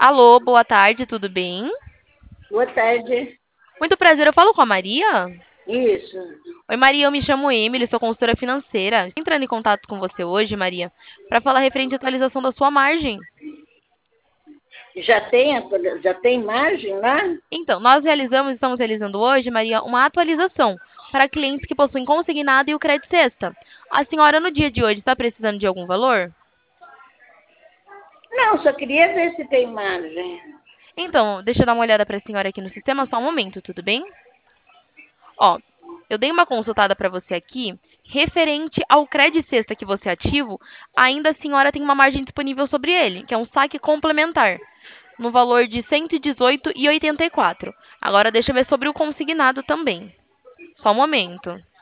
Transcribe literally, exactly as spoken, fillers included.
Alô, boa tarde, tudo bem? Boa tarde. Muito prazer, eu falo com a Maria? Isso. Oi, Maria, eu me chamo Emily, sou consultora financeira. Estou entrando em contato com você hoje, Maria, para falar referente à atualização da sua margem. Já tem, atuali- já tem margem lá? Então, nós realizamos, estamos realizando hoje, Maria, uma atualização para clientes que possuem consignado e o crédito sexta. A senhora, no dia de hoje, está precisando de algum valor? Não, só queria ver se tem margem. Então, deixa eu dar uma olhada para a senhora aqui no sistema, só um momento, tudo bem? Ó, eu dei uma consultada para você aqui, referente ao crédito sexta que você ativo, ainda a senhora tem uma margem disponível sobre ele, que é um saque complementar, no valor de cento e dezoito vírgula oitenta e quatro. Agora deixa eu ver sobre o consignado também. Só um momento.